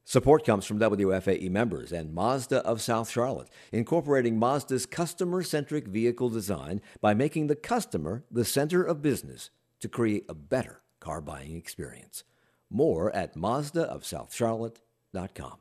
Support comes from WFAE members and Mazda of South Charlotte, incorporating Mazda's customer-centric vehicle design by making the customer the center of business to create a better car buying experience. More at mazdaofsouthcharlotte.com.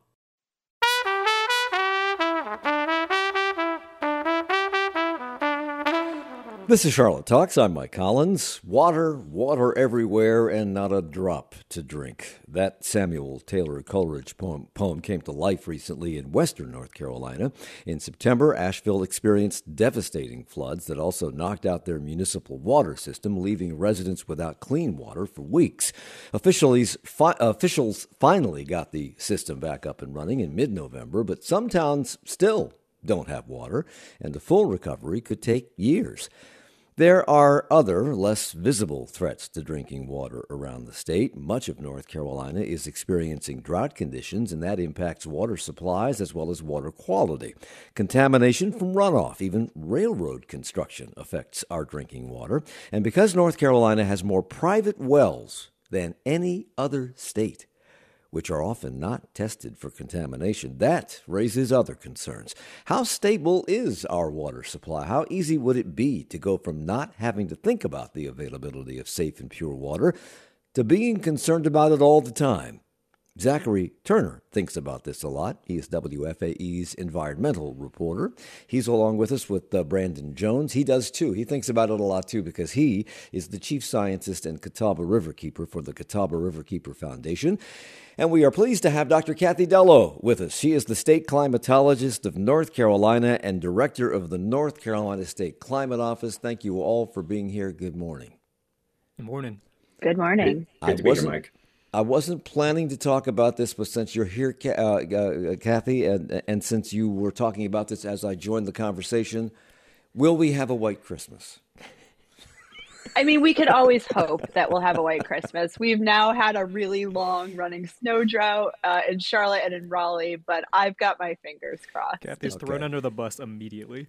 This is Charlotte Talks. I'm Mike Collins. Water, water everywhere, and not a drop to drink. That Samuel Taylor Coleridge poem came to life recently in western North Carolina. In September, Asheville experienced devastating floods that also knocked out their municipal water system, leaving residents without clean water for weeks. Officials finally got the system back up and running in mid-November, but some towns still don't have water, and the full recovery could take years. There are other, less visible threats to drinking water around the state. Much of North Carolina is experiencing drought conditions, and that impacts water supplies as well as water quality. Contamination from runoff, even railroad construction, affects our drinking water. And because North Carolina has more private wells than any other state, which are often not tested for contamination, that raises other concerns. How stable is our water supply? How easy would it be to go from not having to think about the availability of safe and pure water to being concerned about it all the time? Zachary Turner thinks about this a lot. He is WFAE's environmental reporter. He's along with us with Brandon Jones. He does too. He thinks about it a lot too because he is the chief scientist and Catawba Riverkeeper for the Catawba Riverkeeper Foundation. And we are pleased to have Dr. Kathy Dello with us. She is the state climatologist of North Carolina and director of the North Carolina State Climate Office. Thank you all for being here. Good morning. Good morning. Good morning. Good to be here, Mike. I wasn't planning to talk about this, but since you're here, Kathy, and since you were talking about this as I joined the conversation, will we have a white Christmas? I mean, we could always hope that we'll have a white Christmas. We've now had a really long running snow drought in Charlotte and in Raleigh, but I've got my fingers crossed. Kathy's thrown under the bus immediately.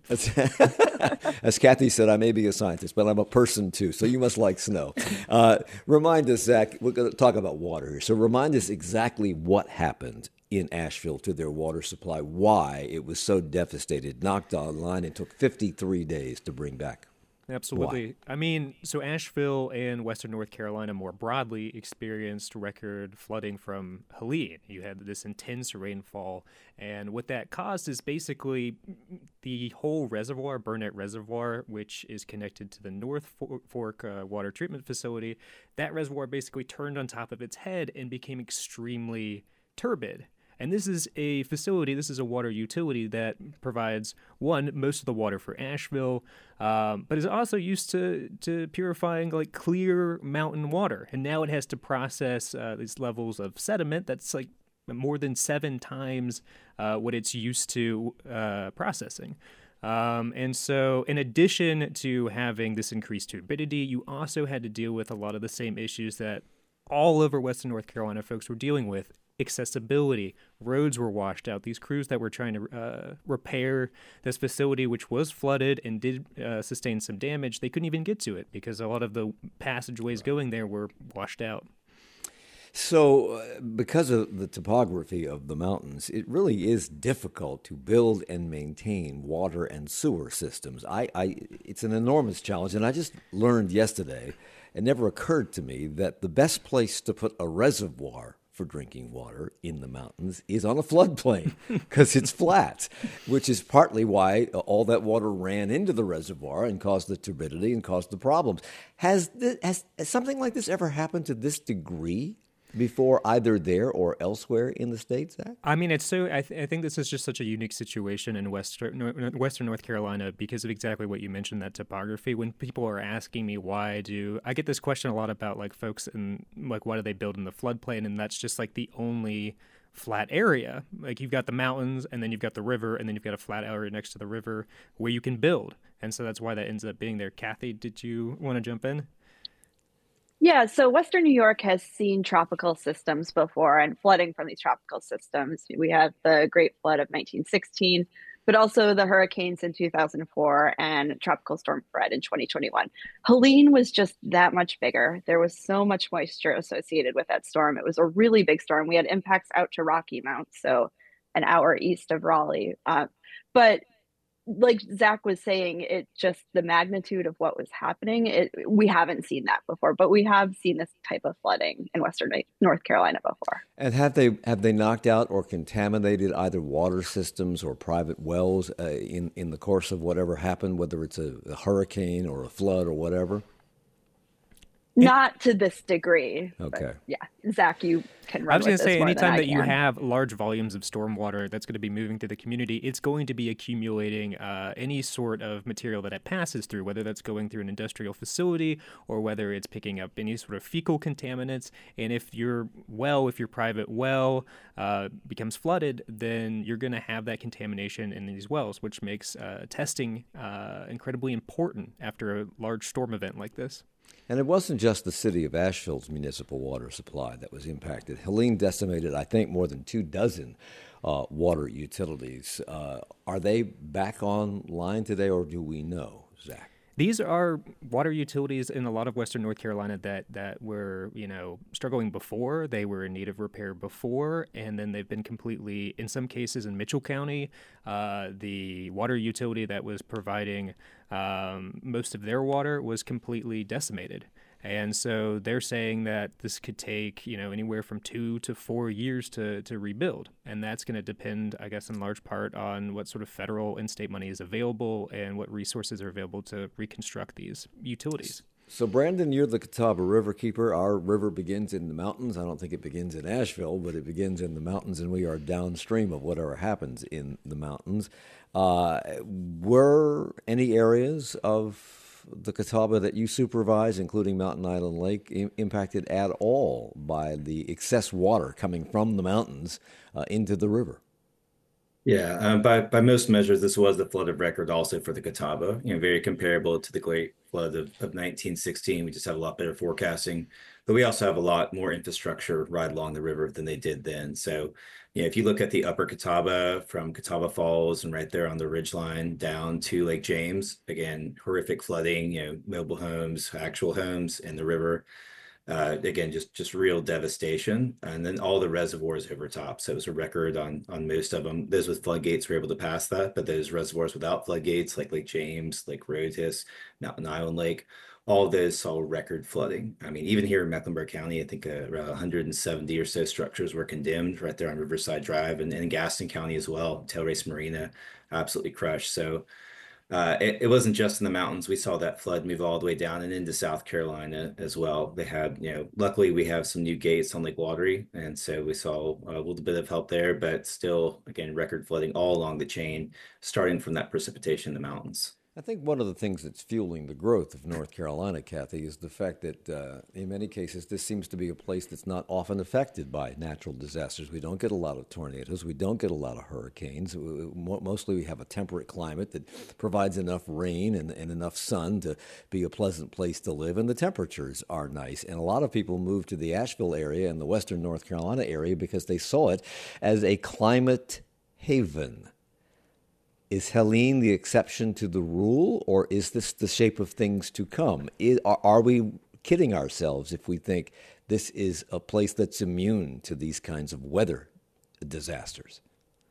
As Kathy said, I may be a scientist, but I'm a person too, so you must like snow. Remind us, Zach, we're going to talk about water here. So remind us exactly what happened in Asheville to their water supply, why it was so devastated, knocked online, and took 53 days to bring back. Absolutely. Why? I mean, so Asheville and western North Carolina more broadly experienced record flooding from Helene. You had this intense rainfall, and what that caused is basically the whole reservoir, Burnett Reservoir, which is connected to the North Fork water treatment facility. That reservoir basically turned on top of its head and became extremely turbid. And this is a facility, this is a water utility that provides, one, most of the water for Asheville, but is also used to purifying like clear mountain water. And now it has to process these levels of sediment that's like more than 7 times what it's used to processing. And so in addition to having this increased turbidity, you also had to deal with a lot of the same issues that all over western North Carolina folks were dealing with. Accessibility, roads were washed out. These crews that were trying to repair this facility, which was flooded and did sustain some damage, they couldn't even get to it because a lot of the passageways going there were washed out. So because of the topography of the mountains, it really is difficult to build and maintain water and sewer systems. It's an enormous challenge, and I just learned yesterday, it never occurred to me that the best place to put a reservoir for drinking water in the mountains is on a floodplain because it's flat, which is partly why all that water ran into the reservoir and caused the turbidity and caused the problems. Has something like this ever happened to this degree before, either there or elsewhere in the state, Zach? I mean, it's so. I think this is just such a unique situation in western North Carolina because of exactly what you mentioned, that topography. When people are asking me why I get this question a lot about like folks and like why do they build in the floodplain, and that's just like the only flat area. Like you've got the mountains and then you've got the river and then you've got a flat area next to the river where you can build, and so that's why that ends up being there. Kathy, did you want to jump in? Yeah, so Western New York has seen tropical systems before and flooding from these tropical systems. We have the Great Flood of 1916, but also the hurricanes in 2004 and Tropical Storm Fred in 2021. Helene was just that much bigger. There was so much moisture associated with that storm. It was a really big storm. We had impacts out to Rocky Mount, so an hour east of Raleigh. But like Zach was saying, it just the magnitude of what was happening. We haven't seen that before, but we have seen this type of flooding in Western North Carolina before. And have they knocked out or contaminated either water systems or private wells in the course of whatever happened, whether it's a hurricane or a flood or whatever? Not to this degree. Okay. Yeah, Zach, you can run I was with going to this say, more than anytime I that you can. have large volumes of stormwater that's going to be moving through the community, it's going to be accumulating any sort of material that it passes through, whether that's going through an industrial facility or whether it's picking up any sort of fecal contaminants. And if your private well becomes flooded, then you're going to have that contamination in these wells, which makes testing incredibly important after a large storm event like this. And it wasn't just the city of Asheville's municipal water supply that was impacted. Helene decimated, I think, more than 24 water utilities. Are they back online today, or do we know, Zach? These are water utilities in a lot of Western North Carolina that were, struggling before. They were in need of repair before, and then they've been completely, in some cases in Mitchell County, the water utility that was providing most of their water was completely decimated. And so they're saying that this could take, anywhere from 2 to 4 years to rebuild. And that's going to depend, I guess, in large part on what sort of federal and state money is available and what resources are available to reconstruct these utilities. So, Brandon, you're the Catawba River keeper. Our river begins in the mountains. I don't think it begins in Asheville, but it begins in the mountains, and we are downstream of whatever happens in the mountains. Were any areas of the Catawba that you supervise, including Mountain Island Lake, impacted at all by the excess water coming from the mountains into the river? Yeah, by most measures, this was the flood of record also for the Catawba. Very comparable to the Great Flood of 1916. We just have a lot better forecasting, but we also have a lot more infrastructure right along the river than they did then. So, if you look at the Upper Catawba from Catawba Falls and right there on the ridgeline down to Lake James, again, horrific flooding. Mobile homes, actual homes in the river. Again, just real devastation, and then all the reservoirs over top. So it was a record on most of them. Those with floodgates were able to pass that, but those reservoirs without floodgates, like Lake James, Lake Rotis, Mountain Island Lake, all of those saw record flooding. I mean, even here in Mecklenburg County, I think around 170 or so structures were condemned right there on Riverside Drive, and in Gaston County as well. Tailrace Marina absolutely crushed. So it wasn't just in the mountains. We saw that flood move all the way down and into South Carolina as well. They had, luckily we have some new gates on Lake Watery, and so we saw a little bit of help there, but still, again, record flooding all along the chain, starting from that precipitation in the mountains. I think one of the things that's fueling the growth of North Carolina, Kathy, is the fact that in many cases this seems to be a place that's not often affected by natural disasters. We don't get a lot of tornadoes. We don't get a lot of hurricanes. Mostly we have a temperate climate that provides enough rain and enough sun to be a pleasant place to live, and the temperatures are nice. And a lot of people move to the Asheville area and the western North Carolina area because they saw it as a climate haven. Is Helene the exception to the rule, or is this the shape of things to come? Are we kidding ourselves if we think this is a place that's immune to these kinds of weather disasters?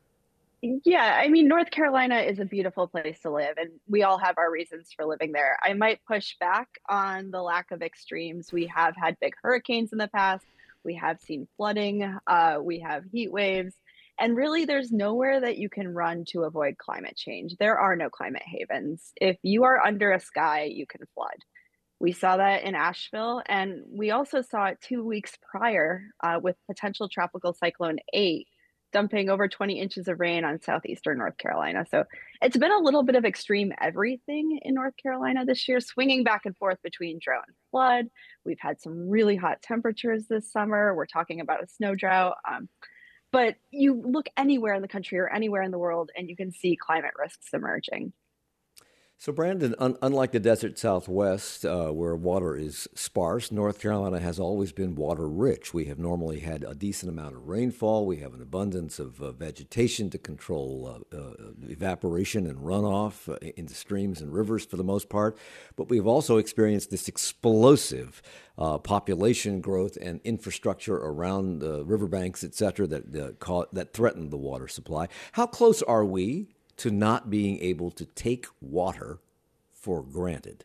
Yeah, I mean, North Carolina is a beautiful place to live, and we all have our reasons for living there. I might push back on the lack of extremes. We have had big hurricanes in the past. We have seen flooding. We have heat waves. And really, there's nowhere that you can run to avoid climate change. There are no climate havens. If you are under a sky, you can flood. We saw that in Asheville, and we also saw it 2 weeks prior with potential tropical cyclone 8 dumping over 20 inches of rain on southeastern North Carolina. So it's been a little bit of extreme everything in North Carolina this year, swinging back and forth between drought and flood. We've had some really hot temperatures this summer. We're talking about a snow drought. But you look anywhere in the country or anywhere in the world, and you can see climate risks emerging. So, Brandon, unlike the desert Southwest, where water is sparse, North Carolina has always been water rich. We have normally had a decent amount of rainfall. We have an abundance of vegetation to control evaporation and runoff into streams and rivers for the most part. But we've also experienced this explosive population growth and infrastructure around the riverbanks, et cetera, that threaten the water supply. How close are we to not being able to take water for granted?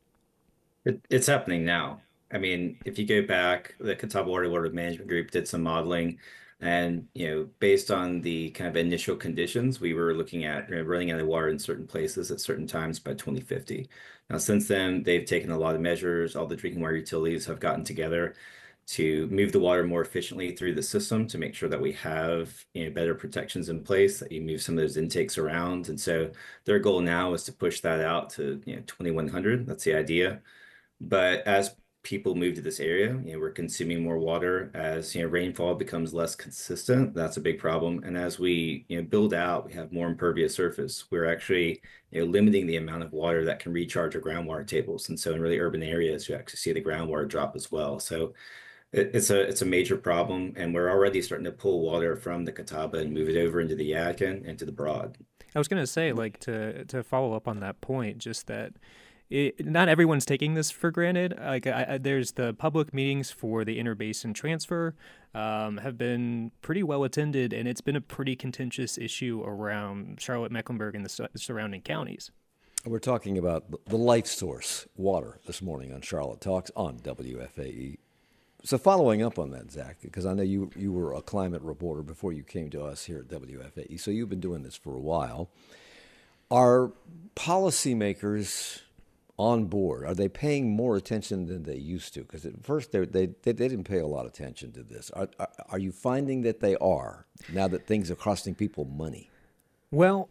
It's happening now. I mean, if you go back, the Catawba Water Management Group did some modeling, and based on the kind of initial conditions, we were looking at running out of water in certain places at certain times by 2050. Now, since then, they've taken a lot of measures. All the drinking water utilities have gotten together to move the water more efficiently through the system to make sure that we have better protections in place, that you move some of those intakes around. And so their goal now is to push that out to 2100. That's the idea. But as people move to this area, we're consuming more water. As rainfall becomes less consistent, that's a big problem. And as we build out, we have more impervious surface. We're actually limiting the amount of water that can recharge our groundwater tables. And so in really urban areas, you actually see the groundwater drop as well. So it's a major problem, and we're already starting to pull water from the Catawba and move it over into the Yadkin and to the Broad. I was going to say, like, to follow up on that point, just that not everyone's taking this for granted. Like, there's the public meetings for the interbasin transfer have been pretty well attended, and it's been a pretty contentious issue around Charlotte, Mecklenburg, and the surrounding counties. We're talking about the life source, water, this morning on Charlotte Talks on WFAE. So following up on that, Zach, because I know you were a climate reporter before you came to us here at WFAE, so you've been doing this for a while. Are policymakers on board? Are they paying more attention than they used to? Because at first they didn't pay a lot of attention to this. Are you finding that they are, now that things are costing people money? Well,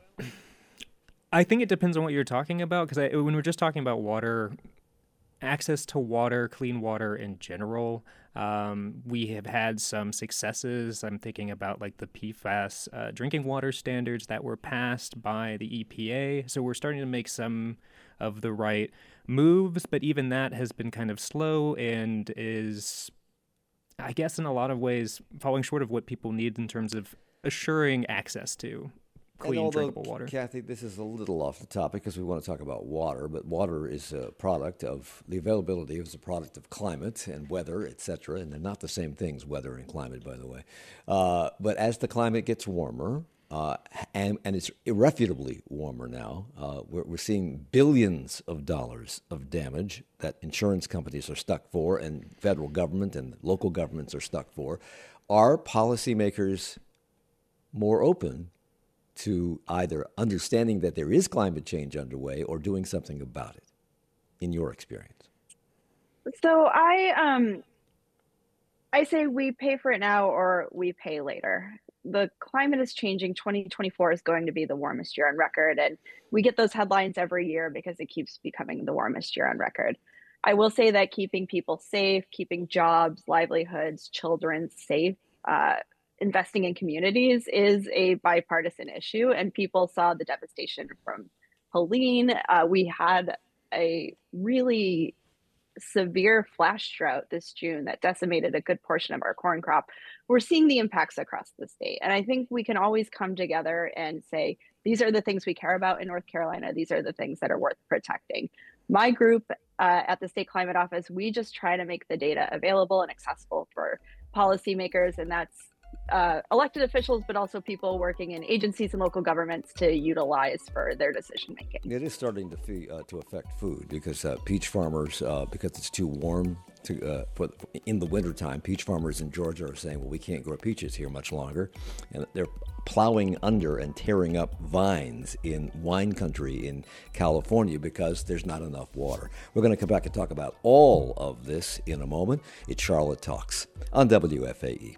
I think it depends on what you're talking about, because when we're just talking about water, access to water, clean water in general, we have had some successes. I'm thinking about like the PFAS drinking water standards that were passed by the EPA. So we're starting to make some of the right moves, but even that has been kind of slow and is, I guess, in a lot of ways falling short of what people need in terms of assuring access to clean, drinkable water. Kathy, this is a little off the topic because we want to talk about water, but water is a product of, the availability is a product of climate and weather, et cetera, and they're not the same things, weather and climate, by the way. But as the climate gets warmer, and it's irrefutably warmer now, we're seeing billions of dollars of damage that insurance companies are stuck for and federal government and local governments are stuck for. Are policymakers more open to either understanding that there is climate change underway or doing something about it, in your experience? So I say we pay for it now or we pay later. The climate is changing. 2024 is going to be the warmest year on record, and we get those headlines every year because it keeps becoming the warmest year on record. I will say that keeping people safe, keeping jobs, livelihoods, children safe, investing in communities is a bipartisan issue, and people saw the devastation from Helene. We had a really severe flash drought this June that decimated a good portion of our corn crop. We're seeing the impacts across the state, and I think we can always come together and say, these are the things we care about in North Carolina. These are the things that are worth protecting. My group at the State Climate Office, we just try to make the data available and accessible for policymakers, and that's elected officials, but also people working in agencies and local governments to utilize for their decision making. It is starting to affect food because peach farmers, because it's too warm in the wintertime, peach farmers in Georgia are saying, well, we can't grow peaches here much longer. And they're plowing under and tearing up vines in wine country in California because there's not enough water. We're going to come back and talk about all of this in a moment. It's Charlotte Talks on WFAE.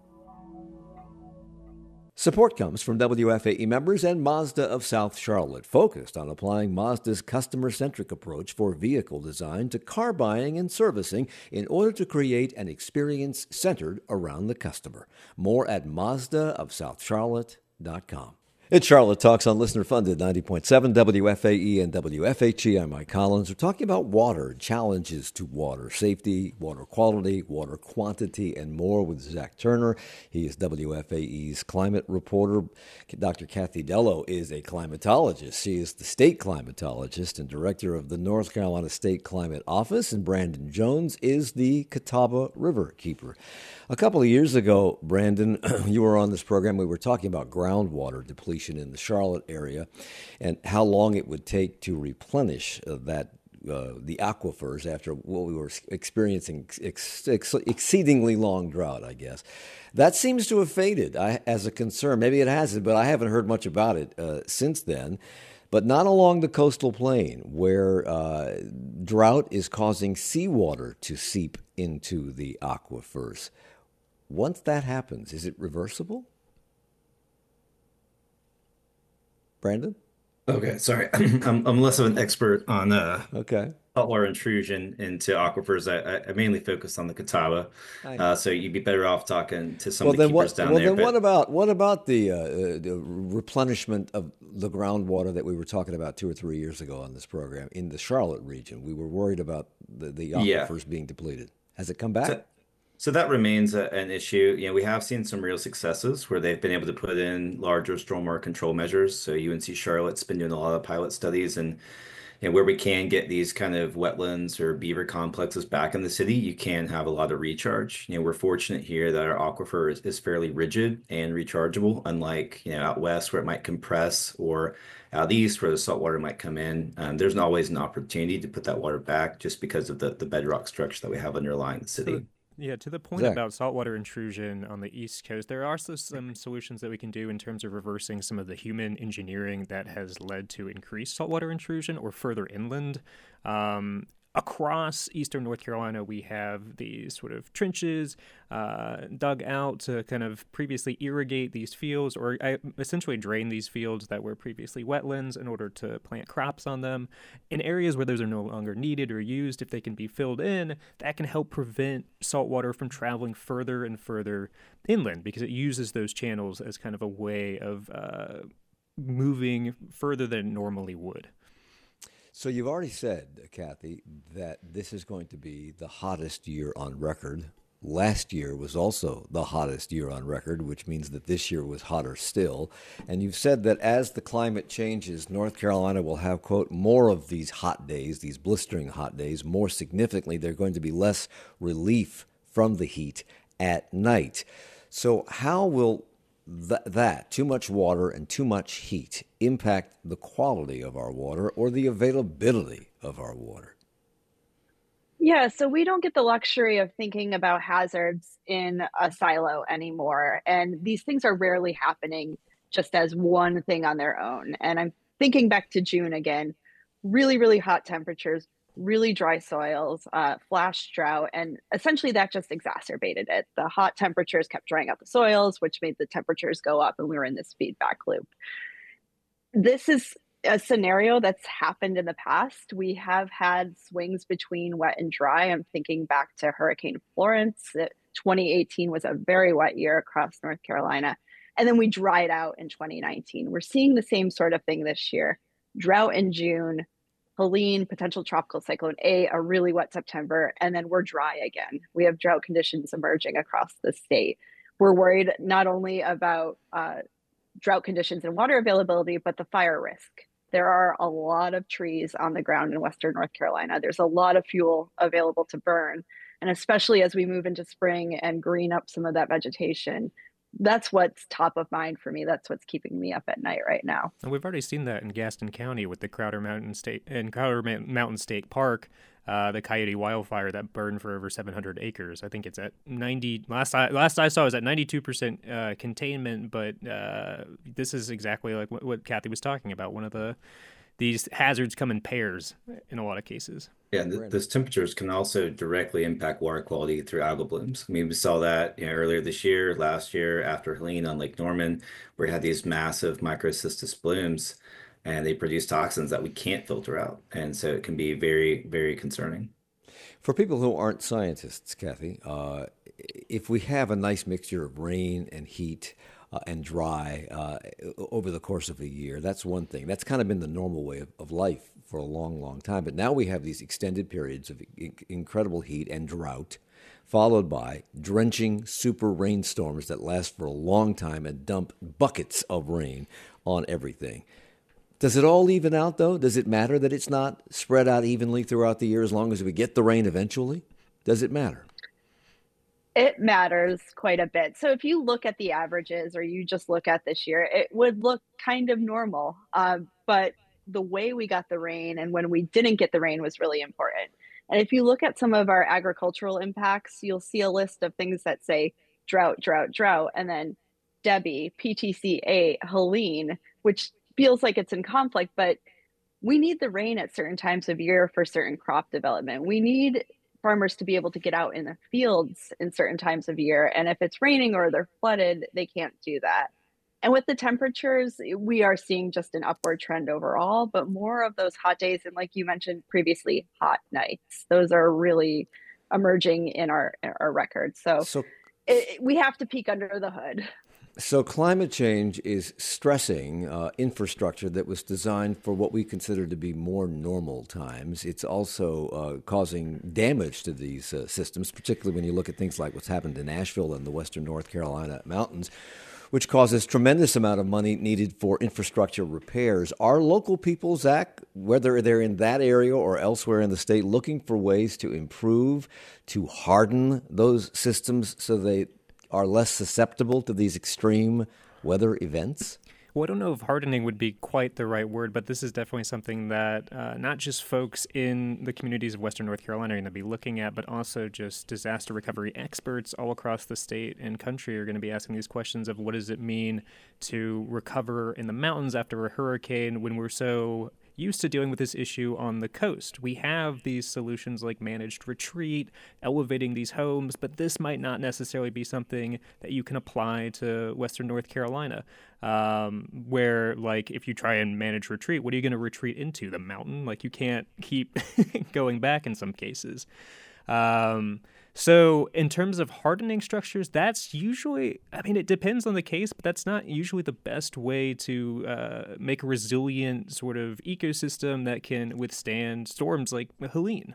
Support comes from WFAE members and Mazda of South Charlotte, focused on applying Mazda's customer-centric approach for vehicle design to car buying and servicing in order to create an experience centered around the customer. More at MazdaofSouthCharlotte.com. It's Charlotte Talks on listener funded 90.7 WFAE and WFHE. I'm Mike Collins. We're talking about water, challenges to water safety, water quality, water quantity, and more with Zach Turner. He is WFAE's climate reporter. Dr. Kathy Dello is a climatologist. She is the state climatologist and director of the North Carolina State Climate Office. And Brandon Jones is the Catawba River keeper. A couple of years ago, Brandon, you were on this program. We were talking about groundwater depletion in the Charlotte area and how long it would take to replenish the aquifers after what we were experiencing exceedingly long drought, I guess. That seems to have faded as a concern. Maybe it hasn't, but I haven't heard much about it since then. But not along the coastal plain where drought is causing seawater to seep into the aquifers. Once that happens, is it reversible? Brandon? Okay, sorry. I'm less of an expert on Okay. saltwater intrusion into aquifers. I mainly focus on the Catawba, I know. so you'd be better off talking to some Well, of the then keepers what? down Well, there. then But what about the replenishment of the groundwater that we were talking about 2 or 3 years ago on this program in the Charlotte region? We were worried about the yeah, aquifers being depleted. Has it come back? so, so that remains an issue. We have seen some real successes where they've been able to put in larger stormwater control measures. So UNC Charlotte's been doing a lot of pilot studies, and where we can get these kind of wetlands or beaver complexes back in the city, you can have a lot of recharge. We're fortunate here that our aquifer is fairly rigid and rechargeable, unlike, out west where it might compress or out east where the salt water might come in. There's not always an opportunity to put that water back just because of the bedrock structure that we have underlying the So, city. yeah, to the point Zach? about saltwater intrusion on the East Coast, there are also some solutions that we can do in terms of reversing some of the human engineering that has led to increased saltwater intrusion or further inland. Across eastern North Carolina, we have these sort of trenches dug out to kind of previously irrigate these fields or essentially drain these fields that were previously wetlands in order to plant crops on them. In areas where those are no longer needed or used, if they can be filled in, that can help prevent saltwater from traveling further and further inland because it uses those channels as kind of a way of moving further than it normally would. So you've already said, Kathy, that this is going to be the hottest year on record. Last year was also the hottest year on record, which means that this year was hotter still. And you've said that as the climate changes, North Carolina will have, quote, more of these hot days, these blistering hot days. More significantly, there's going to be less relief from the heat at night. So how will that too much water and too much heat impact the quality of our water or the availability of our water? Yeah, so we don't get the luxury of thinking about hazards in a silo anymore. And these things are rarely happening just as one thing on their own. And I'm thinking back to June again, really, really hot temperatures, really dry soils, flash drought. And essentially that just exacerbated it. The hot temperatures kept drying out the soils, which made the temperatures go up. And we were in this feedback loop. This is a scenario that's happened in the past. We have had swings between wet and dry. I'm thinking back to Hurricane Florence. 2018 was a very wet year across North Carolina. And then we dried out in 2019. We're seeing the same sort of thing this year. Drought in June, Helene, potential tropical cyclone A really wet September, and then we're dry again. We have drought conditions emerging across the state. We're worried not only about drought conditions and water availability, but the fire risk. There are a lot of trees on the ground in Western North Carolina. There's a lot of fuel available to burn. And especially as we move into spring and green up some of that vegetation, that's what's top of mind for me. That's what's keeping me up at night right now. And we've already seen that in Gaston County with the Crowder Mountain State Park, the Coyote wildfire that burned for over 700 acres. I think it's at 90. Last I saw it was at 92% containment. But this is exactly like what Kathy was talking about. These hazards come in pairs in a lot of cases. Yeah, and those temperatures can also directly impact water quality through algal blooms. I mean, we saw that earlier this year, last year after Helene on Lake Norman, where we had these massive microcystis blooms, and they produce toxins that we can't filter out, and so it can be very, very concerning. For people who aren't scientists, Kathy, if we have a nice mixture of rain and heat, and dry over the course of a year. That's one thing. That's kind of been the normal way of life for a long, long time. But now we have these extended periods of incredible heat and drought, followed by drenching super rainstorms that last for a long time and dump buckets of rain on everything. Does it all even out, though? Does it matter that it's not spread out evenly throughout the year as long as we get the rain eventually? Does it matter? It matters quite a bit. So if you look at the averages or you just look at this year, it would look kind of normal. But the way we got the rain and when we didn't get the rain was really important. And if you look at some of our agricultural impacts, you'll see a list of things that say drought, drought, drought, and then Debbie, PTC8, Helene, which feels like it's in conflict, but we need the rain at certain times of year for certain crop development. We need farmers to be able to get out in the fields in certain times of year. And if it's raining or they're flooded, they can't do that. And with the temperatures, we are seeing just an upward trend overall, but more of those hot days. And like you mentioned previously, hot nights. Those are really emerging in our records. So So we have to peek under the hood. So climate change is stressing infrastructure that was designed for what we consider to be more normal times. It's also causing damage to these systems, particularly when you look at things like what's happened in Nashville and the western North Carolina mountains, which causes tremendous amount of money needed for infrastructure repairs. Are local people, Zach, whether they're in that area or elsewhere in the state, looking for ways to improve, to harden those systems so they are less susceptible to these extreme weather events? Well, I don't know if hardening would be quite the right word, but this is definitely something that not just folks in the communities of Western North Carolina are going to be looking at, but also just disaster recovery experts all across the state and country are going to be asking these questions of what does it mean to recover in the mountains after a hurricane when we're so used to dealing with this issue on the coast. We have these solutions like managed retreat, elevating these homes, but this might not necessarily be something that you can apply to Western North Carolina, where, like, if you try and manage retreat, what are you going to retreat into? The mountain? Like, you can't keep going back in some cases. So in terms of hardening structures, that's usually, I mean, it depends on the case, but that's not usually the best way to make a resilient sort of ecosystem that can withstand storms like Helene.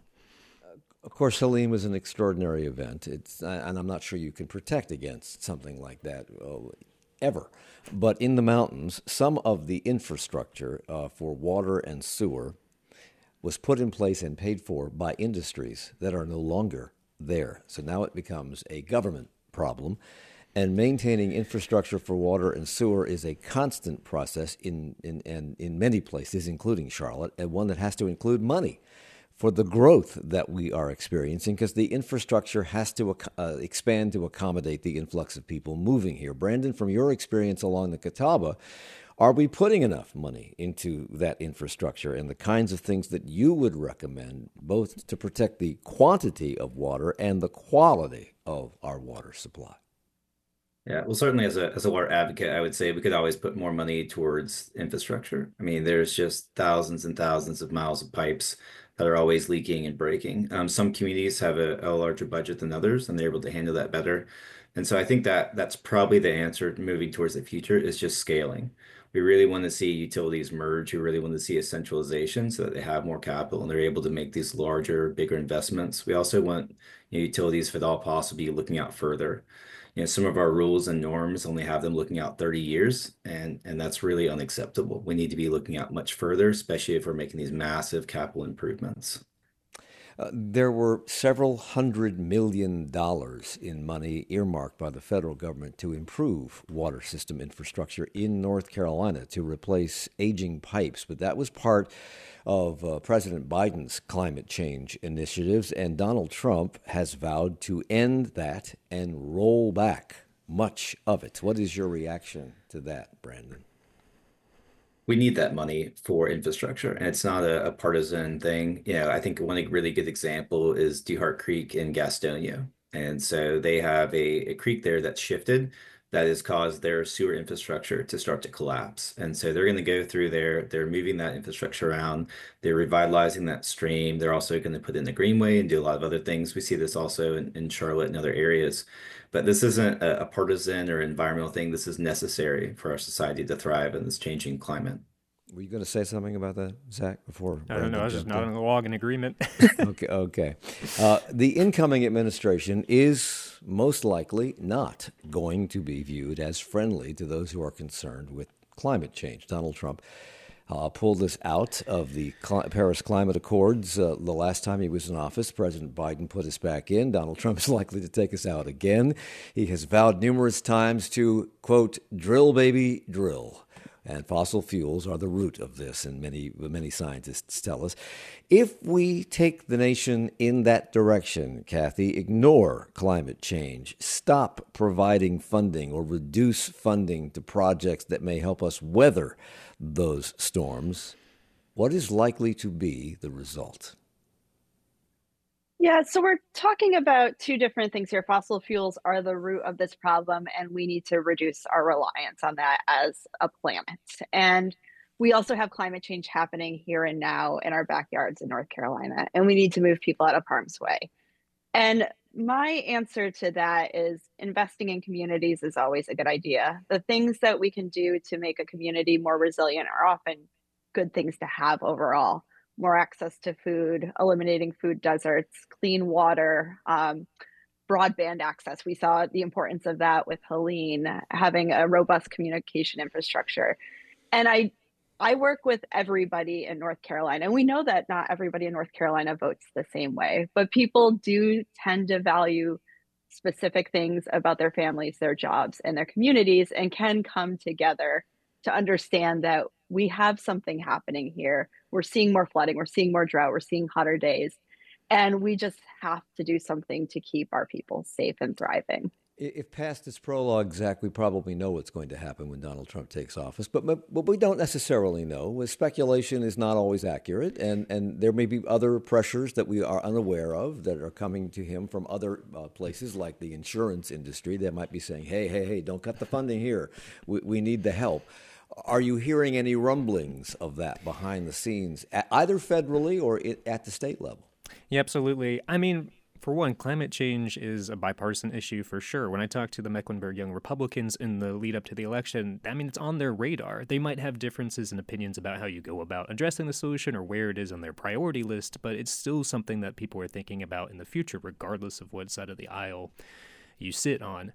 Of course, Helene was an extraordinary event. And I'm not sure you can protect against something like that ever. But in the mountains, some of the infrastructure for water and sewer was put in place and paid for by industries that are no longer there. So now it becomes a government problem. And maintaining infrastructure for water and sewer is a constant process in many places, including Charlotte, and one that has to include money for the growth that we are experiencing because the infrastructure has to expand to accommodate the influx of people moving here. Brandon, from your experience along the Catawba, are we putting enough money into that infrastructure and the kinds of things that you would recommend, both to protect the quantity of water and the quality of our water supply? Yeah, well, certainly as a water advocate, I would say we could always put more money towards infrastructure. I mean, there's just thousands and thousands of miles of pipes that are always leaking and breaking. Some communities have a larger budget than others, and they're able to handle that better. And so I think that that's probably the answer moving towards the future is just scaling. We really want to see utilities merge. We really want to see a centralization so that they have more capital and they're able to make these larger, bigger investments. We also want utilities, if at all possible, be looking out further. Some of our rules and norms only have them looking out 30 years, and that's really unacceptable. We need to be looking out much further, especially if we're making these massive capital improvements. There were several $100 million in money earmarked by the federal government to improve water system infrastructure in North Carolina to replace aging pipes. But that was part of President Biden's climate change initiatives, and Donald Trump has vowed to end that and roll back much of it. What is your reaction to that, Brandon? We need that money for infrastructure, and it's not a partisan thing. I think one really good example is DeHart Creek in Gastonia. And so they have a creek there that's shifted that has caused their sewer infrastructure to start to collapse. And so they're going to go through there. They're moving that infrastructure around. They're revitalizing that stream. They're also going to put in the greenway and do a lot of other things. We see this also in Charlotte and other areas. But this isn't a partisan or environmental thing. This is necessary for our society to thrive in this changing climate. Were you going to say something about that, Zach, before I don't know. I Brandon was just jumped in? nodding along in agreement. Okay, okay. The incoming administration is most likely not going to be viewed as friendly to those who are concerned with climate change. Donald Trump pulled this out of the Paris Climate Accords the last time he was in office. President Biden put us back in. Donald Trump is likely to take us out again. He has vowed numerous times to, quote, drill, baby, drill. And fossil fuels are the root of this, and many scientists tell us. If we take the nation in that direction, Kathy, ignore climate change, stop providing funding or reduce funding to projects that may help us weather those storms, what is likely to be the result? Yeah, so we're talking about two different things here. Fossil fuels are the root of this problem, and we need to reduce our reliance on that as a planet. And we also have climate change happening here and now in our backyards in North Carolina, and we need to move people out of harm's way. And my answer to that is investing in communities is always a good idea. The things that we can do to make a community more resilient are often good things to have overall. More access to food, eliminating food deserts, clean water, broadband access. We saw the importance of that with Helene, having a robust communication infrastructure. And I work with everybody in North Carolina. And we know that not everybody in North Carolina votes the same way, but people do tend to value specific things about their families, their jobs, and their communities, and can come together to understand that we have something happening here. We're seeing more flooding, we're seeing more drought, we're seeing hotter days. And we just have to do something to keep our people safe and thriving. If past this prologue, Zach, we probably know what's going to happen when Donald Trump takes office, but we don't necessarily know. Speculation is not always accurate, and there may be other pressures that we are unaware of that are coming to him from other places, like the insurance industry. That might be saying, hey, don't cut the funding here. We need the help. Are you hearing any rumblings of that behind the scenes, either federally or at the state level? Yeah, absolutely. I mean, for one, climate change is a bipartisan issue for sure. When I talk to the Mecklenburg Young Republicans in the lead up to the election, I mean, it's on their radar. They might have differences in opinions about how you go about addressing the solution or where it is on their priority list, but it's still something that people are thinking about in the future, regardless of what side of the aisle you sit on.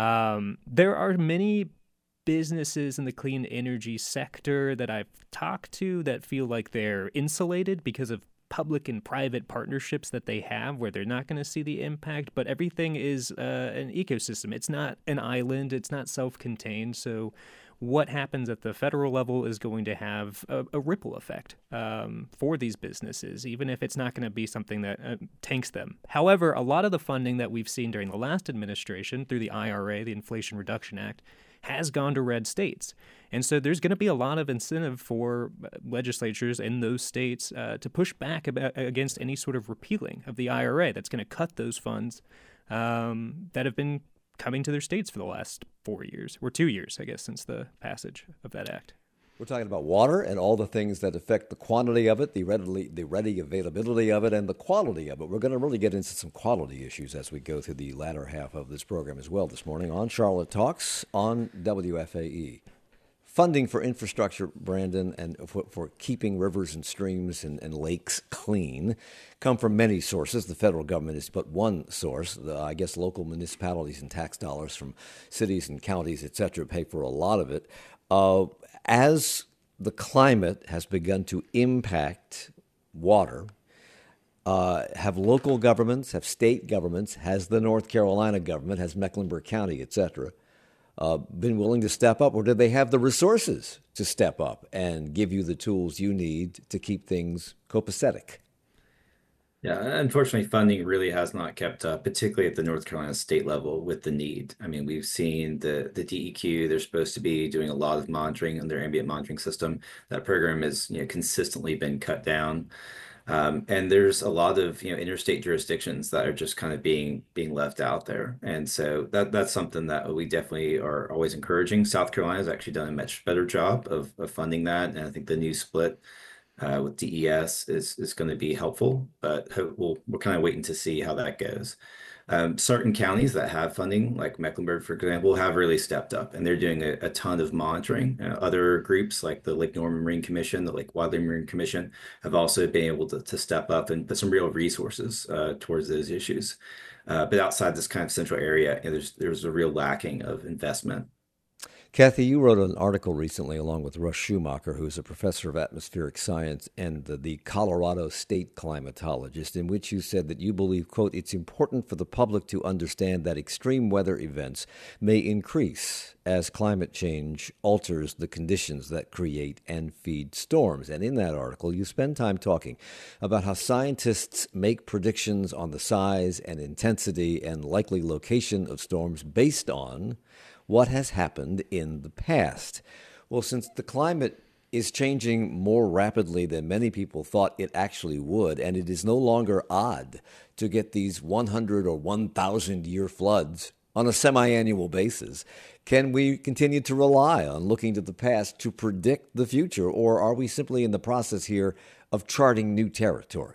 There are many businesses in the clean energy sector that I've talked to that feel like they're insulated because of public and private partnerships that they have where they're not going to see the impact, but everything is an ecosystem. It's not an island. It's not self-contained. So what happens at the federal level is going to have a ripple effect for these businesses, even if it's not going to be something that tanks them. However, a lot of the funding that we've seen during the last administration through the IRA, the Inflation Reduction Act, has gone to red states. And so there's going to be a lot of incentive for legislatures in those states to push back against any sort of repealing of the IRA that's going to cut those funds that have been coming to their states for the last 4 years, or 2 years, I guess, since the passage of that act. We're talking about water and all the things that affect the quantity of it, the ready availability of it, and the quality of it. We're going to really get into some quality issues as we go through the latter half of this program as well this morning on Charlotte Talks on WFAE. Funding for infrastructure, Brandon, and for keeping rivers and streams and lakes clean come from many sources. The federal government is but one source. I guess local municipalities and tax dollars from cities and counties, et cetera, pay for a lot of it. As the climate has begun to impact water, have local governments, have state governments, has the North Carolina government, has Mecklenburg County, et cetera, been willing to step up, or do they have the resources to step up and give you the tools you need to keep things copacetic? Yeah, unfortunately, funding really has not kept up, particularly at the North Carolina state level with the need. I mean, we've seen the DEQ, they're supposed to be doing a lot of monitoring on their ambient monitoring system. That program has, consistently been cut down. And there's a lot of, interstate jurisdictions that are just kind of being left out there. And so that's something that we definitely are always encouraging. South Carolina has actually done a much better job of funding that. And I think the new split with DES is going to be helpful, but we're kind of waiting to see how that goes. Certain counties that have funding, like Mecklenburg, for example, have really stepped up and they're doing a ton of monitoring. Other groups like the Lake Norman Marine Commission, the Lake Wadley Marine Commission have also been able to step up and put some real resources towards those issues. But outside this kind of central area, there's a real lacking of investment. Kathy, you wrote an article recently along with Russ Schumacher, who's a professor of atmospheric science and the Colorado State climatologist, in which you said that you believe, quote, it's important for the public to understand that extreme weather events may increase as climate change alters the conditions that create and feed storms. And in that article, you spend time talking about how scientists make predictions on the size and intensity and likely location of storms based on what has happened in the past. Well, since the climate is changing more rapidly than many people thought it actually would, and it is no longer odd to get these 100 or 1,000 year floods on a semi-annual basis, can we continue to rely on looking to the past to predict the future, or are we simply in the process here of charting new territory?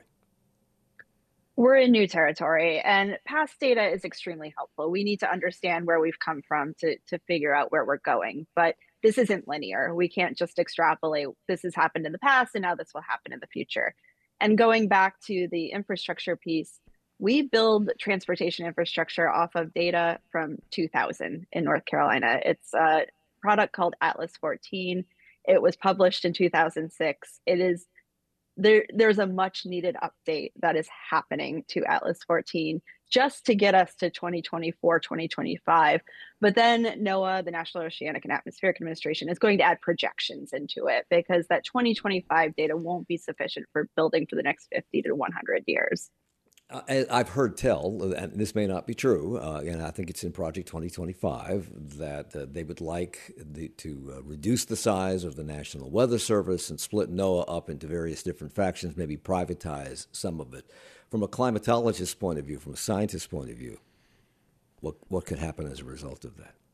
We're in new territory, and past data is extremely helpful. We need to understand where we've come from to figure out where we're going. But this isn't linear. We can't just extrapolate this has happened in the past and now this will happen in the future. And going back to the infrastructure piece, we build transportation infrastructure off of data from 2000 in North Carolina. It's a product called Atlas 14. It was published in 2006. It is there's a much needed update that is happening to Atlas 14 just to get us to 2024, 2025. But then NOAA, the National Oceanic and Atmospheric Administration, is going to add projections into it because that 2025 data won't be sufficient for building for the next 50 to 100 years. I've heard tell, and this may not be true, and I think it's in Project 2025, that they would like to reduce the size of the National Weather Service and split NOAA up into various different factions, maybe privatize some of it. From a climatologist's point of view, from a scientist's point of view, what could happen as a result of that?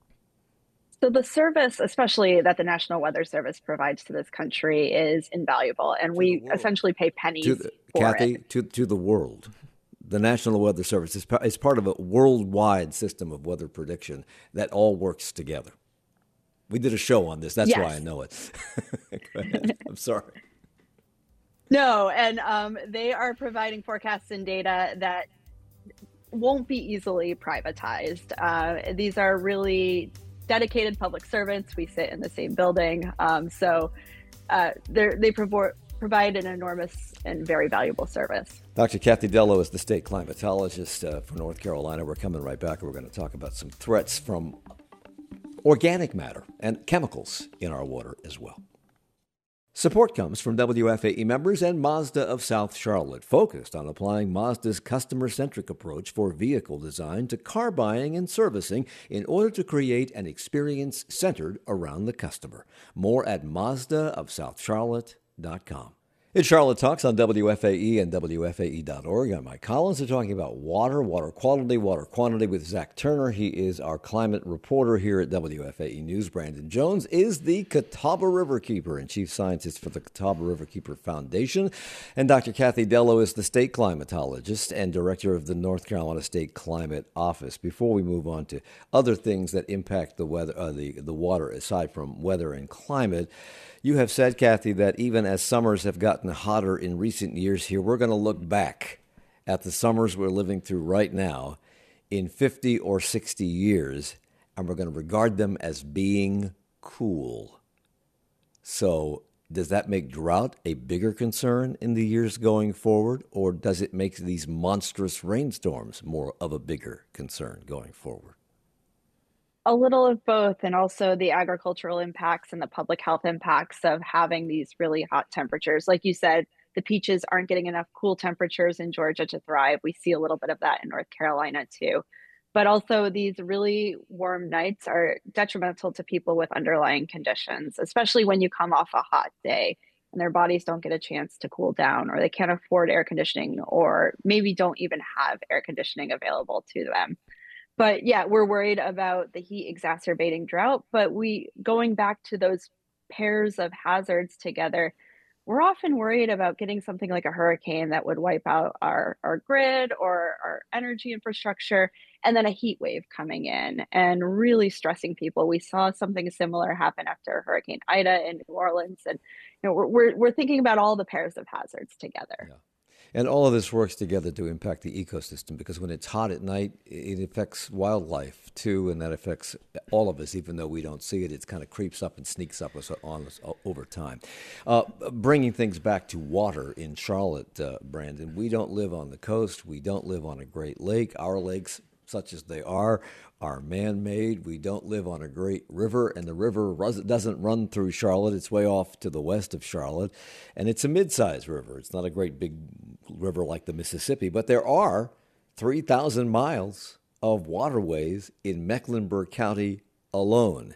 So the service, especially that the National Weather Service provides to this country, is invaluable, and we essentially pay pennies for Kathy, it. to the world. The National Weather Service is part of a worldwide system of weather prediction that all works together. We did a show on this. That's Yes. why I know it. Go ahead. I'm sorry. No, and they are providing forecasts and data that won't be easily privatized. These are really dedicated public servants. We sit in the same building. So they provide an enormous and very valuable service. Dr. Kathy Dellow is the state climatologist for North Carolina. We're coming right back. We're going to talk about some threats from organic matter and chemicals in our water as well. Support comes from WFAE members and Mazda of South Charlotte, focused on applying Mazda's customer-centric approach for vehicle design to car buying and servicing in order to create an experience centered around the customer. More at mazdaofsouthcharlotte.com. It's Charlotte Talks on WFAE and WFAE.org. I'm Mike Collins. We're talking about water quality, water quantity with Zach Turner. He is our climate reporter here at WFAE News. Brandon Jones is the Catawba Riverkeeper and chief scientist for the Catawba Riverkeeper Foundation. And Dr. Kathy Dellow is the state climatologist and director of the North Carolina State Climate Office. Before we move on to other things that impact the weather, the water aside from weather and climate, you have said, Kathy, that even as summers have gotten hotter in recent years here, we're going to look back at the summers we're living through right now in 50 or 60 years, and we're going to regard them as being cool. So does that make drought a bigger concern in the years going forward, or does it make these monstrous rainstorms more of a bigger concern going forward? A little of both, and also the agricultural impacts and the public health impacts of having these really hot temperatures. Like you said, the peaches aren't getting enough cool temperatures in Georgia to thrive. We see a little bit of that in North Carolina too. But also these really warm nights are detrimental to people with underlying conditions, especially when you come off a hot day and their bodies don't get a chance to cool down, or they can't afford air conditioning, or maybe don't even have air conditioning available to them. But yeah, we're worried about the heat exacerbating drought, but going back to those pairs of hazards together, we're often worried about getting something like a hurricane that would wipe out our grid or our energy infrastructure, and then a heat wave coming in and really stressing people. We saw something similar happen after Hurricane Ida in New Orleans, and we're thinking about all the pairs of hazards together. Yeah. And all of this works together to impact the ecosystem because when it's hot at night, it affects wildlife too, and that affects all of us, even though we don't see it. It kind of creeps up and sneaks up on us over time. Bringing things back to water in Charlotte, Brandon, we don't live on the coast. We don't live on a Great Lake. Our lakes, such as they are man-made. We don't live on a great river, and the river doesn't run through Charlotte. It's way off to the west of Charlotte, and it's a mid-sized river. It's not a great big river like the Mississippi, but there are 3,000 miles of waterways in Mecklenburg County alone.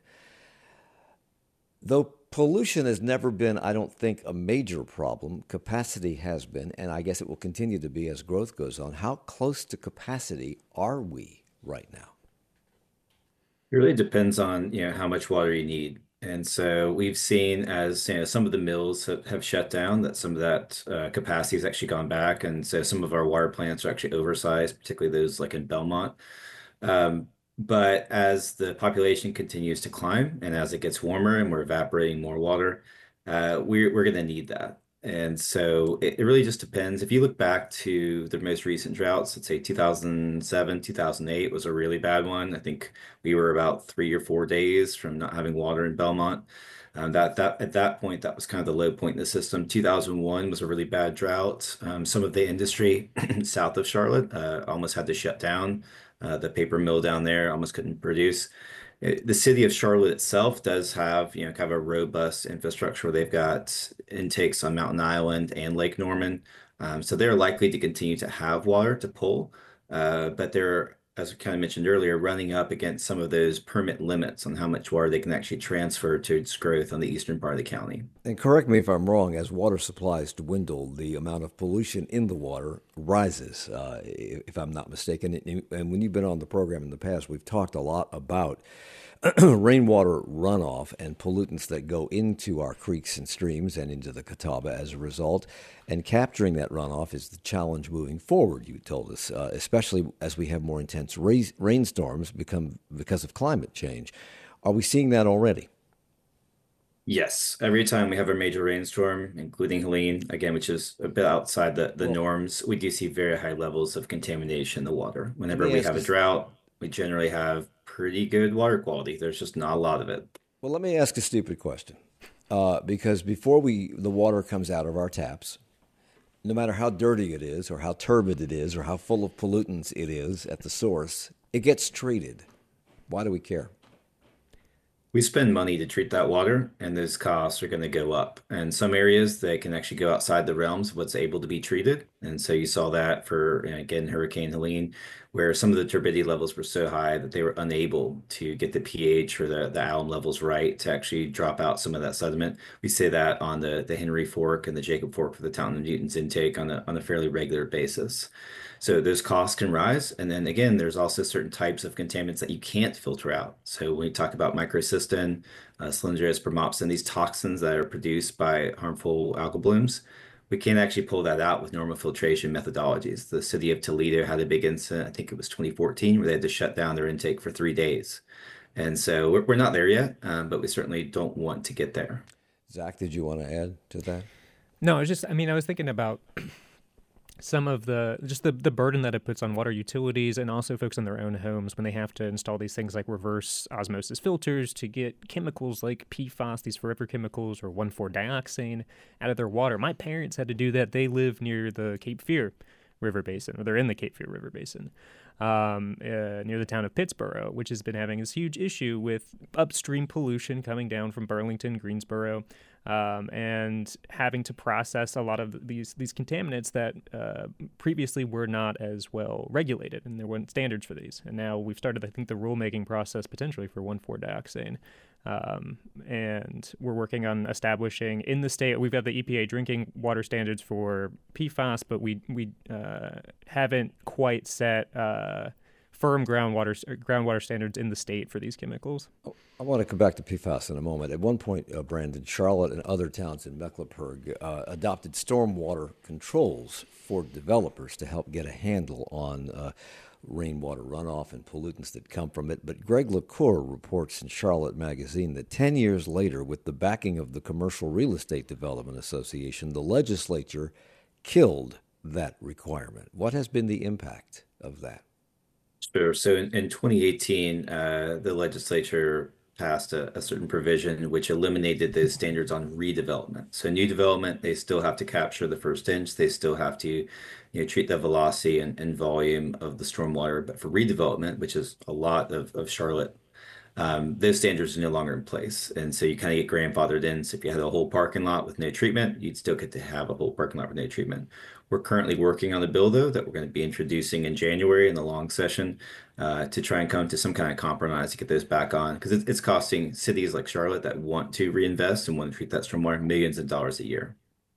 Though pollution has never been, I don't think, a major problem, capacity has been, and I guess it will continue to be as growth goes on. How close to capacity are we right now? It really depends on, how much water you need. And so we've seen as, some of the mills have shut down, that some of that capacity has actually gone back. And so some of our water plants are actually oversized, particularly those like in Belmont. But as the population continues to climb and as it gets warmer and we're evaporating more water, we're going to need that. And so it really just depends. If you look back to the most recent droughts, let's say 2007, 2008 was a really bad one. I think we were about 3 or 4 days from not having water in Belmont. That at that point, that was kind of the low point in the system. 2001 was a really bad drought. Some of the industry south of Charlotte almost had to shut down. The paper mill down there almost couldn't produce. The city of Charlotte itself does have, kind of a robust infrastructure where they've got intakes on Mountain Island and Lake Norman. So they're likely to continue to have water to pull. But they're, as I kind of mentioned earlier, running up against some of those permit limits on how much water they can actually transfer to its growth on the eastern part of the county. And correct me if I'm wrong, as water supplies dwindle, the amount of pollution in the water rises, if I'm not mistaken. And when you've been on the program in the past, we've talked a lot about rainwater runoff and pollutants that go into our creeks and streams and into the Catawba as a result. And capturing that runoff is the challenge moving forward, you told us, especially as we have more intense rainstorms because of climate change. Are we seeing that already? Yes, every time we have a major rainstorm, including Helene, again, which is a bit outside the norms, we do see very high levels of contamination in the water. Whenever we have a drought, we generally have pretty good water quality. There's just not a lot of it. Well, let me ask a stupid question. Because before the water comes out of our taps, no matter how dirty it is or how turbid it is or how full of pollutants it is at the source, it gets treated. Why do we care? We spend money to treat that water, and those costs are going to go up. And some areas, they can actually go outside the realms of what's able to be treated. And so you saw that for, again, Hurricane Helene, where some of the turbidity levels were so high that they were unable to get the pH or the alum levels right to actually drop out some of that sediment. We say that on the Henry Fork and the Jacob Fork for the Town of Newton's intake on a fairly regular basis. So those costs can rise. And then again, there's also certain types of contaminants that you can't filter out. So when we talk about microcystin, Cylindrius bromopsin, these toxins that are produced by harmful algal blooms, we can't actually pull that out with normal filtration methodologies. The city of Toledo had a big incident, I think it was 2014, where they had to shut down their intake for 3 days. And so we're not there yet, but we certainly don't want to get there. Zach, did you want to add to that? No, I was thinking about some of the burden that it puts on water utilities and also folks in their own homes when they have to install these things like reverse osmosis filters to get chemicals like PFAS, these forever chemicals, or 1,4-dioxane out of their water. My parents had to do that. They live near the Cape Fear River Basin, or they're in the Cape Fear River Basin, near the town of Pittsboro, which has been having this huge issue with upstream pollution coming down from Burlington, Greensboro, and having to process a lot of these contaminants that previously were not as well regulated, and there weren't standards for these. And now we've started, I think, the rulemaking process potentially for 1,4-dioxane. And we're working on establishing in the state, we've got the EPA drinking water standards for PFAS, but we haven't quite set firm groundwater standards in the state for these chemicals. I want to come back to PFAS in a moment. At one point, Brandon, Charlotte and other towns in Mecklenburg adopted stormwater controls for developers to help get a handle on rainwater runoff and pollutants that come from it. But Greg LaCour reports in Charlotte Magazine that 10 years later, with the backing of the Commercial Real Estate Development Association, the legislature killed that requirement. What has been the impact of that? Sure. So in 2018, the legislature passed a certain provision which eliminated those standards on redevelopment. So new development, they still have to capture the first inch. They still have to, treat the velocity and volume of the stormwater. But for redevelopment, which is a lot of Charlotte, those standards are no longer in place. And so you kind of get grandfathered in. So if you had a whole parking lot with no treatment, you'd still get to have a whole parking lot with no treatment. We're currently working on a bill, though, that we're going to be introducing in January in the long session to try and come to some kind of compromise to get those back on, because it's costing cities like Charlotte that want to reinvest and want to treat that stormwater millions of dollars a year.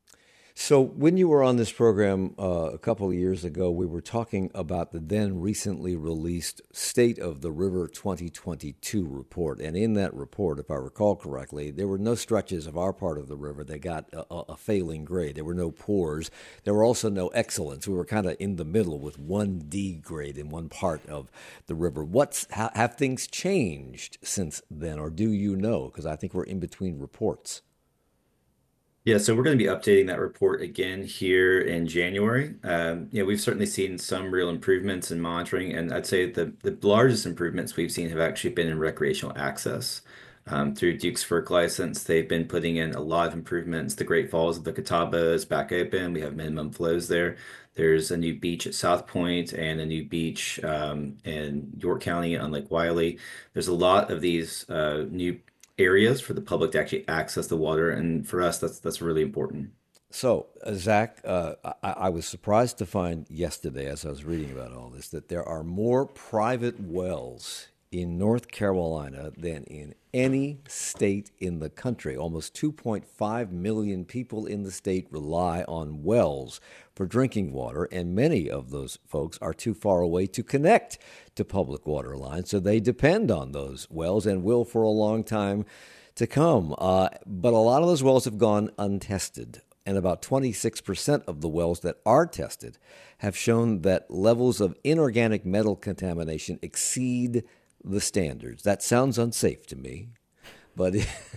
So when you were on this program a couple of years ago, we were talking about the then recently released State of the River 2022 report. And in that report, if I recall correctly, there were no stretches of our part of the river that got a failing grade. There were no pours. There were also no excellence. We were kind of in the middle with 1D grade in one part of the river. Have things changed since then, or do you know? Because I think we're in between reports. Yeah, so we're going to be updating that report again here in January. We've certainly seen some real improvements in monitoring, and I'd say the largest improvements we've seen have actually been in recreational access. Through Duke's FERC license, they've been putting in a lot of improvements. The Great Falls of the Catawba is back open. We have minimum flows there. There's a new beach at South Point and a new beach in York County on Lake Wylie. There's a lot of these new areas for the public to actually access the water, and for us, that's really important. So, Zach, I was surprised to find yesterday, as I was reading about all this, that there are more private wells in North Carolina than in any state in the country. Almost 2.5 million people in the state rely on wells for drinking water, and many of those folks are too far away to connect to public water lines, so they depend on those wells and will for a long time to come. But a lot of those wells have gone untested, and about 26% of the wells that are tested have shown that levels of inorganic metal contamination exceed the standards. That sounds unsafe to me. But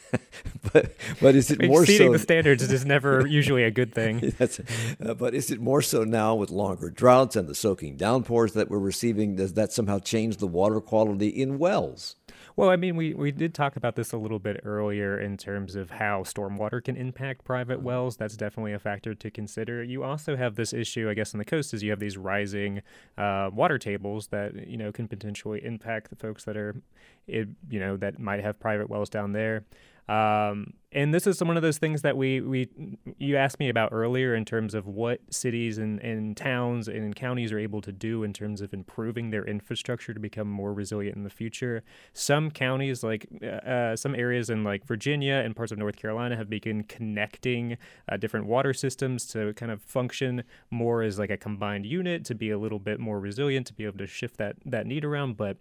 but is it more so? Exceeding the standards is never usually a good thing. But is it more so now with longer droughts and the soaking downpours that we're receiving? Does that somehow change the water quality in wells? Well, I mean, we did talk about this a little bit earlier in terms of how stormwater can impact private wells. That's definitely a factor to consider. You also have this issue, I guess, on the coast is you have these rising water tables that, can potentially impact the folks that are, that might have private wells down there. And this is one of those things that you asked me about earlier in terms of what cities and towns and counties are able to do in terms of improving their infrastructure to become more resilient in the future. Some counties, like some areas in like Virginia and parts of North Carolina, have begun connecting different water systems to kind of function more as like a combined unit to be a little bit more resilient, to be able to shift that need around. But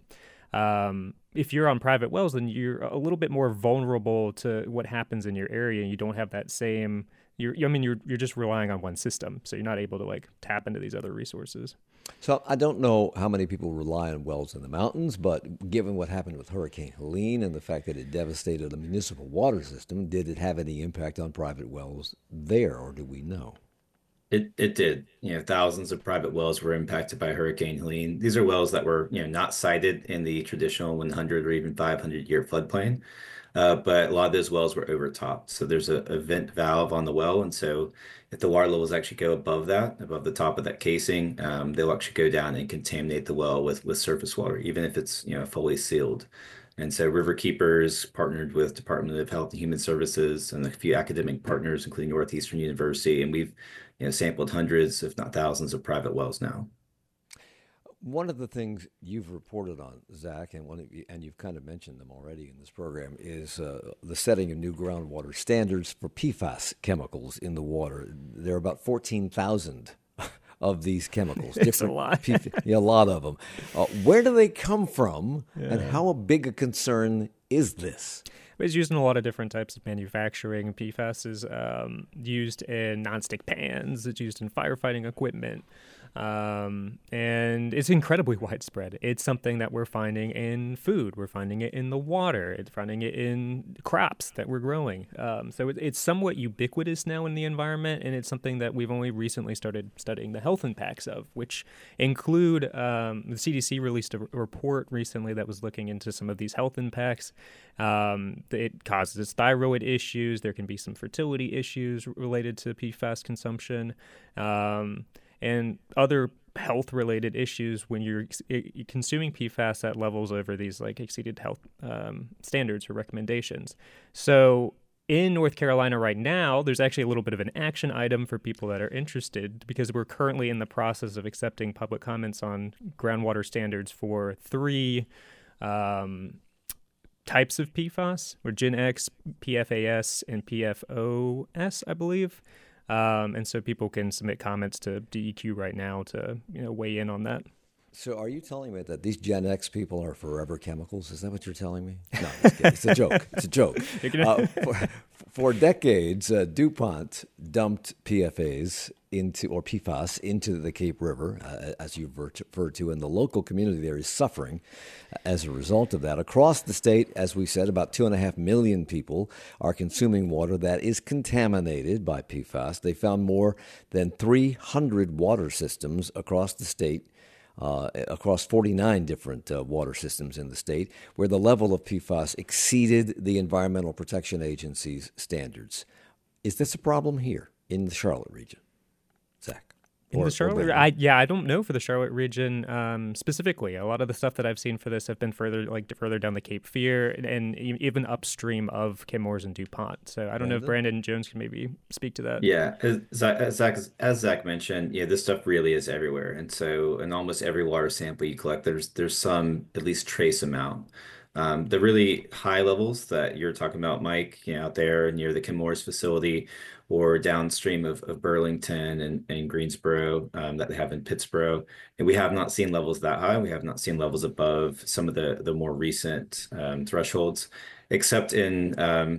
if you're on private wells, then you're a little bit more vulnerable to what happens in your area. You don't have that same. You're just relying on one system, so you're not able to like tap into these other resources. So I don't know how many people rely on wells in the mountains, but given what happened with Hurricane Helene and the fact that it devastated a municipal water system, did it have any impact on private wells there, or do we know? It did. Thousands of private wells were impacted by Hurricane Helene. These are wells that were, not sited in the traditional 100 or even 500-year floodplain, but a lot of those wells were overtopped. So there's a vent valve on the well, and so if the water levels actually go above the top of that casing, they'll actually go down and contaminate the well with surface water, even if it's fully sealed. And so Riverkeepers partnered with Department of Health and Human Services and a few academic partners, including Northeastern University, and we've sampled hundreds, if not thousands, of private wells now. One of the things you've reported on, Zach, and you've kind of mentioned them already in this program, is the setting of new groundwater standards for PFAS chemicals in the water. There are about 14,000 of these chemicals. It's a lot. Yeah, a lot of them. Where do they come from, and how big a concern is this? It's used in a lot of different types of manufacturing. PFAS is used in nonstick pans. It's used in firefighting equipment. And it's incredibly widespread. It's something that we're finding in food. We're finding it in the water. It's finding it in crops that we're growing. So it's somewhat ubiquitous now in the environment, and it's something that we've only recently started studying the health impacts of, which include the CDC released a report recently that was looking into some of these health impacts. It causes thyroid issues. There can be some fertility issues related to PFAS consumption. And other health-related issues when you're consuming PFAS at levels over these like exceeded health standards or recommendations. So in North Carolina right now, there's actually a little bit of an action item for people that are interested, because we're currently in the process of accepting public comments on groundwater standards for 3 types of PFAS, or Gen X, PFAS, and PFOS, I believe. And so people can submit comments to DEQ right now to weigh in on that. So are you telling me that these Gen X people are forever chemicals? Is that what you're telling me? No, I'm just kidding. It's a joke. It's a joke. For decades, DuPont dumped PFAS or PFAS into the Cape River, as you referred to, and the local community there is suffering as a result of that. Across the state, as we said, about 2.5 million people are consuming water that is contaminated by PFAS. They found more than 300 water systems across the state, across 49 different water systems in the state, where the level of PFAS exceeded the Environmental Protection Agency's standards. Is this a problem here in the Charlotte region, Zach? In the Charlotte, I don't know for the Charlotte region specifically. A lot of the stuff that I've seen for this have been further down the Cape Fear and even upstream of Chemours and DuPont. So I don't know if Brandon Jones can maybe speak to that. Yeah, as Zach mentioned, this stuff really is everywhere, and so in almost every water sample you collect, there's some at least trace amount. The really high levels that you're talking about, Mike, out there near the Chemours facility or downstream of Burlington and Greensboro that they have in Pittsburgh. And we have not seen levels that high. We have not seen levels above some of the more recent thresholds, except in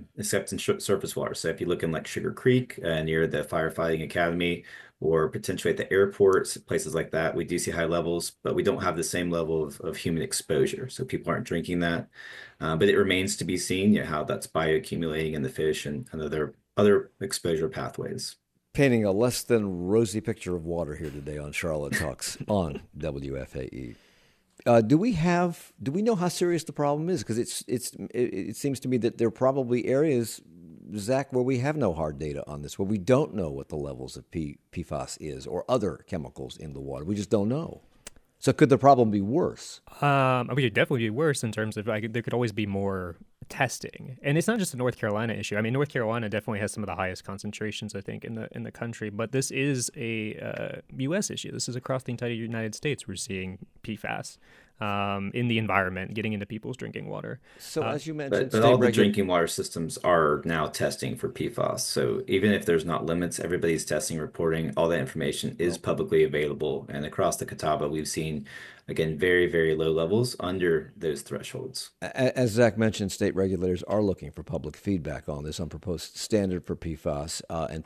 surface water. So if you look in like Sugar Creek near the Firefighting Academy, or potentially at the airports, places like that, we do see high levels, but we don't have the same level of human exposure. So people aren't drinking that. But it remains to be seen how that's bioaccumulating in the fish and other exposure pathways. Painting a less than rosy picture of water here today on Charlotte Talks on WFAE. Do we know how serious the problem is? Because it seems to me that there are probably areas, Zach, where we have no hard data on this, where we don't know what the levels of PFAS is or other chemicals in the water. We just don't know. So could the problem be worse? I mean, it could definitely be worse in terms of there could always be more testing, and it's not just a North Carolina issue. I mean, North Carolina definitely has some of the highest concentrations, I think, in the country. But this is a U.S. issue. This is across the entire United States. We're seeing PFAS in the environment, getting into people's drinking water. So as you mentioned, but all the drinking water systems are now testing for PFAS. So even if there's not limits, everybody's testing, reporting, all that information is publicly available. And across the Catawba, we've seen, again, very, very low levels under those thresholds. As Zach mentioned, state regulators are looking for public feedback on this unproposed standard for PFAS and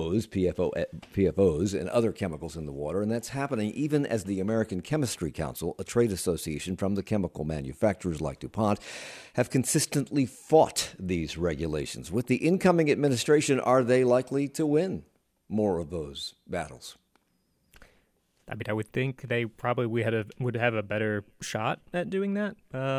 PFOs and other chemicals in the water. And that's happening even as the American Chemistry Council, a trade association from the chemical manufacturers like DuPont, have consistently fought these regulations. With the incoming administration, are they likely to win more of those battles? I mean, I would think they probably would have a better shot at doing that.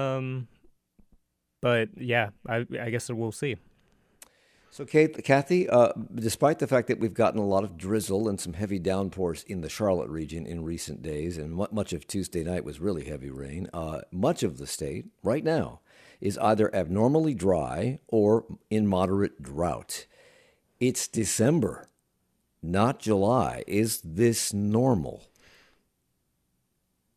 But yeah, I guess we'll see. So, Kathy, despite the fact that we've gotten a lot of drizzle and some heavy downpours in the Charlotte region in recent days, and much of Tuesday night was really heavy rain, much of the state right now is either abnormally dry or in moderate drought. It's December, not July. Is this normal?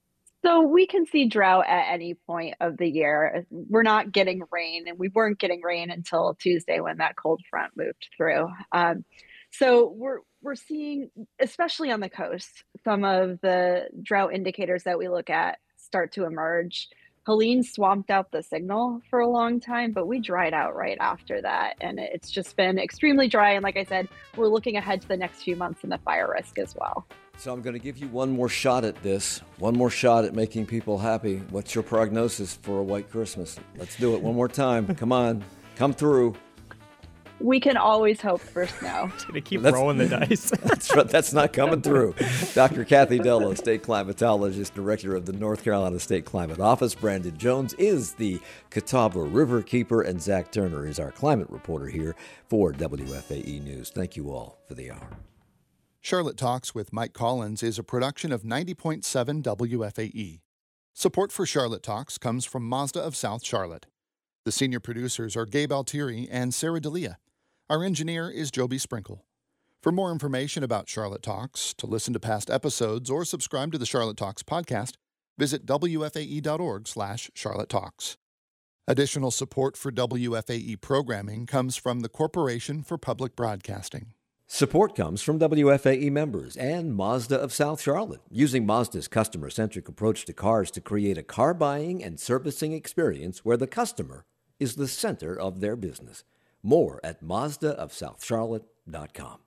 So we can see drought at any point of the year. We're not getting rain, and we weren't getting rain until Tuesday when that cold front moved through. So we're seeing, especially on the coast, some of the drought indicators that we look at start to emerge. Helene swamped out the signal for a long time, but we dried out right after that, and it's just been extremely dry. And like I said, we're looking ahead to the next few months and the fire risk as well. So I'm going to give you one more shot at this, one more shot at making people happy. What's your prognosis for a white Christmas? Let's do it one more time. Come on, come through. We can always hope for snow. Just gonna keep rolling the dice. That's not coming through. Dr. Kathy Dellow, state climatologist, director of the North Carolina State Climate Office. Brandon Jones is the Catawba River Keeper, and Zach Turner is our climate reporter here for WFAE News. Thank you all for the hour. Charlotte Talks with Mike Collins is a production of 90.7 WFAE. Support for Charlotte Talks comes from Mazda of South Charlotte. The senior producers are Gabe Altieri and Sarah D'Elia. Our engineer is Joby Sprinkle. For more information about Charlotte Talks, to listen to past episodes, or subscribe to the Charlotte Talks podcast, visit wfae.org/Charlotte Talks. Additional support for WFAE programming comes from the Corporation for Public Broadcasting. Support comes from WFAE members and Mazda of South Charlotte, using Mazda's customer-centric approach to cars to create a car buying and servicing experience where the customer is the center of their business. More at MazdaofSouthCharlotte.com.